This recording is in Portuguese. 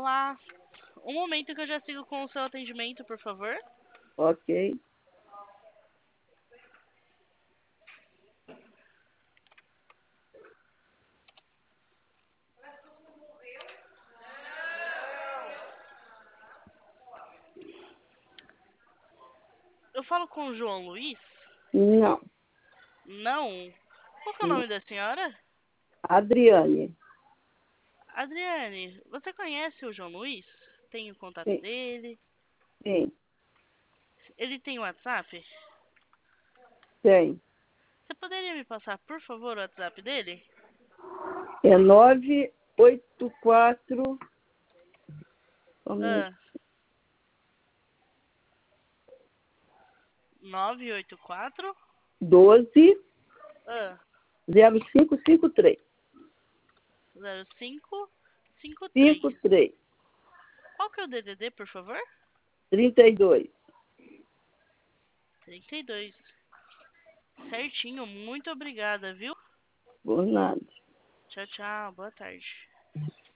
Olá. Um momento que eu já sigo com o seu atendimento, por favor. Ok. Eu falo com o João Luiz? Não. Não. Qual que é o Não. nome da senhora? Adriane. Adriane, você conhece o João Luiz? Tem o contato Sim. dele? Sim. Ele tem WhatsApp? Tem. Você poderia me passar, por favor, o WhatsApp dele? É 984. Ah, 984 12 ah, 0553. 0553. 53. Qual que é o DDD, por favor? 32. 32. Certinho, muito obrigada, viu? Por nada. Tchau, tchau. Boa tarde.